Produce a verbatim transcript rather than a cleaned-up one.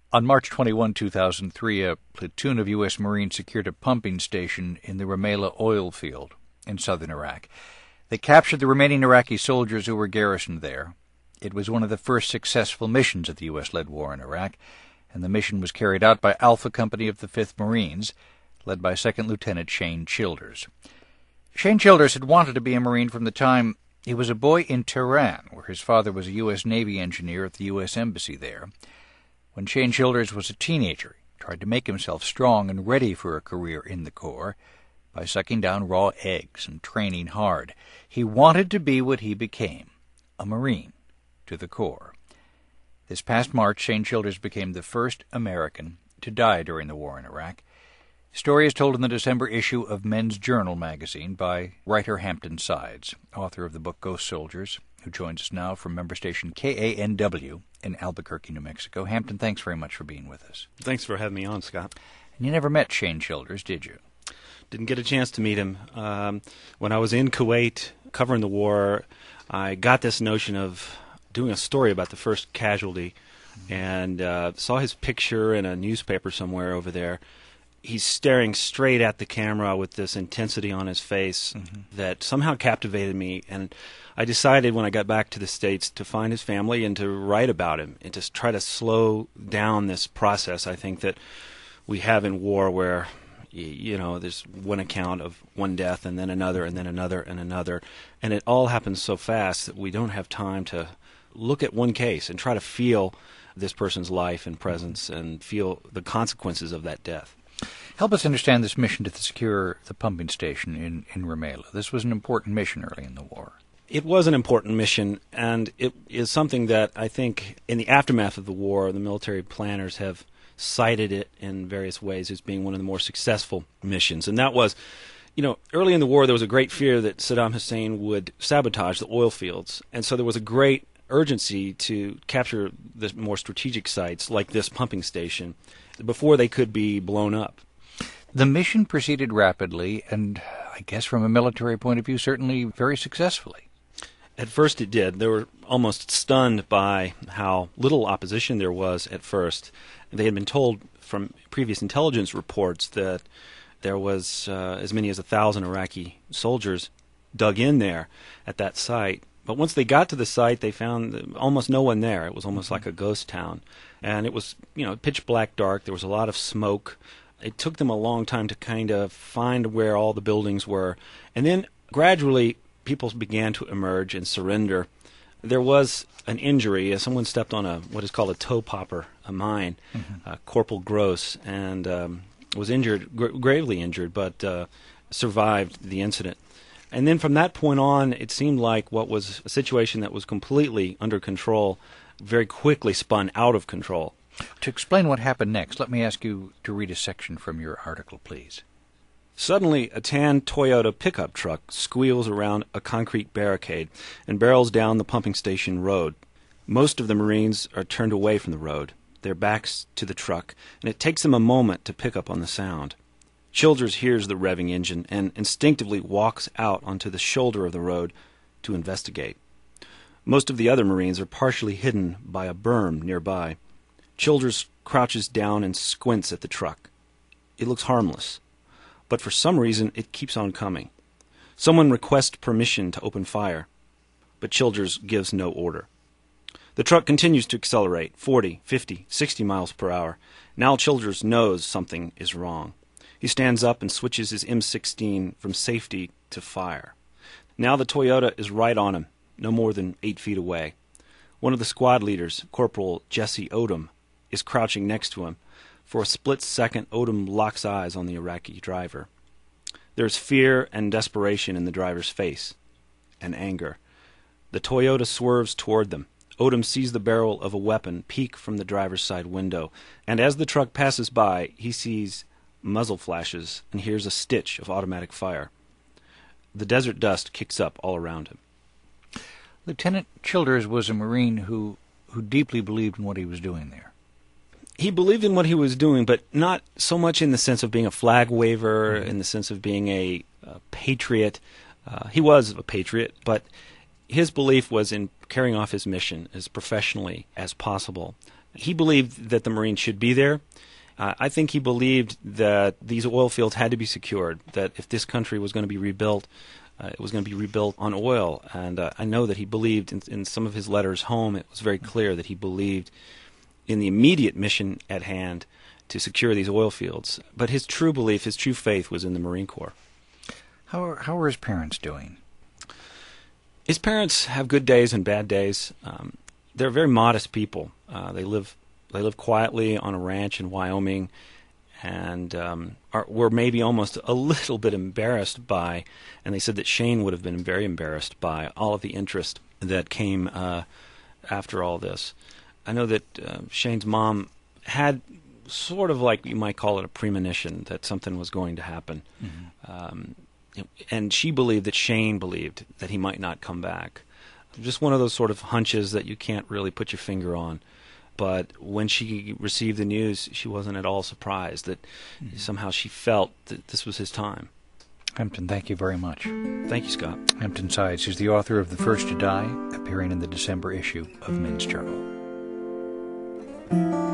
On March twenty-first, two thousand three, a platoon of U S Marines secured a pumping station in the Rumaila oil field in southern Iraq. They captured the remaining Iraqi soldiers who were garrisoned there. It was one of the first successful missions of the U S-led war in Iraq, and the mission was carried out by Alpha Company of the fifth Marines, led by Second Lieutenant Shane Childers. Shane Childers had wanted to be a Marine from the time he was a boy in Tehran, where his father was a U S Navy engineer at the U S Embassy there. When Shane Childers was a teenager, he tried to make himself strong and ready for a career in the Corps by sucking down raw eggs and training hard. He wanted to be what he became, a Marine to the Corps. This past March, Shane Childers became the first American to die during the war in Iraq. The story is told in the December issue of Men's Journal magazine by writer Hampton Sides, author of the book Ghost Soldiers, who joins us now from member station K A N W in Albuquerque, New Mexico. Hampton, thanks very much for being with us. Thanks for having me on, Scott. And you never met Shane Childers, did you? Didn't get a chance to meet him. Um, when I was in Kuwait covering the war, I got this notion of doing a story about the first casualty, and uh, saw his picture in a newspaper somewhere over there. He's staring straight at the camera with this intensity on his face mm-hmm. that somehow captivated me, and I decided when I got back to the States to find his family and to write about him and to try to slow down this process. I think that we have in war where, you know, there's one account of one death and then another and then another and another, and it all happens so fast that we don't have time to look at one case and try to feel this person's life and presence and feel the consequences of that death. Help us understand this mission to secure the pumping station in, in Rumaila. This was an important mission early in the war. It was an important mission, and it is something that I think in the aftermath of the war, the military planners have cited it in various ways as being one of the more successful missions. And that was, you know, early in the war there was a great fear that Saddam Hussein would sabotage the oil fields, and so there was a great urgency to capture the more strategic sites like this pumping station before they could be blown up. The mission proceeded rapidly and, I guess from a military point of view, certainly very successfully. At first it did. They were almost stunned by how little opposition there was at first. They had been told from previous intelligence reports that there was uh, as many as a thousand Iraqi soldiers dug in there at that site. But once they got to the site, they found almost no one there. It was almost like a ghost town. And it was, you know, pitch black dark. There was a lot of smoke. It took them a long time to kind of find where all the buildings were. And then gradually people began to emerge and surrender. There was an injury as someone stepped on a what is called a toe popper, a mine, mm-hmm. uh, Corporal Gross, and um, was injured, gra- gravely injured, but uh, survived the incident. And then from that point on, it seemed like what was a situation that was completely under control very quickly spun out of control. To explain what happened next, let me ask you to read a section from your article, please. Suddenly, a tan Toyota pickup truck squeals around a concrete barricade and barrels down the pumping station road. Most of the Marines are turned away from the road, their backs to the truck, and it takes them a moment to pick up on the sound. Childers hears the revving engine and instinctively walks out onto the shoulder of the road to investigate. Most of the other Marines are partially hidden by a berm nearby. Childers crouches down and squints at the truck. It looks harmless, but for some reason it keeps on coming. Someone requests permission to open fire, but Childers gives no order. The truck continues to accelerate, forty, fifty, sixty miles per hour. Now Childers knows something is wrong. He stands up and switches his M sixteen from safety to fire. Now the Toyota is right on him, no more than eight feet away. One of the squad leaders, Corporal Jesse Odom, is crouching next to him. For a split second, Odom locks eyes on the Iraqi driver. There is fear and desperation in the driver's face, and anger. The Toyota swerves toward them. Odom sees the barrel of a weapon peek from the driver's side window, and as the truck passes by, he sees muzzle flashes and hears a stitch of automatic fire. The desert dust kicks up all around him. Lieutenant Childers was a Marine who, who deeply believed in what he was doing there. He believed in what he was doing, but not so much in the sense of being a flag waver, mm-hmm. in the sense of being a, a patriot. Uh, he was a patriot, but his belief was in carrying off his mission as professionally as possible. He believed that the Marines should be there. Uh, I think he believed that these oil fields had to be secured, that if this country was going to be rebuilt, uh, it was going to be rebuilt on oil. And uh, I know that he believed, in, in some of his letters home, it was very clear that he believed in the immediate mission at hand to secure these oil fields. But his true belief, his true faith was in the Marine Corps. How are, how are his parents doing? His parents have good days and bad days. Um, they're very modest people. Uh, they live they live quietly on a ranch in Wyoming, and um, are, were maybe almost a little bit embarrassed by, and they said that Shane would have been very embarrassed by all of the interest that came uh, after all this. I know that uh, Shane's mom had sort of like, you might call it a premonition that something was going to happen. Mm-hmm. Um, and she believed that Shane believed that he might not come back. Just one of those sort of hunches that you can't really put your finger on. But when she received the news, she wasn't at all surprised that mm-hmm. somehow she felt that this was his time. Hampton, thank you very much. Thank you, Scott. Hampton Sides is the author of The First to Die, appearing in the December issue of Men's Journal.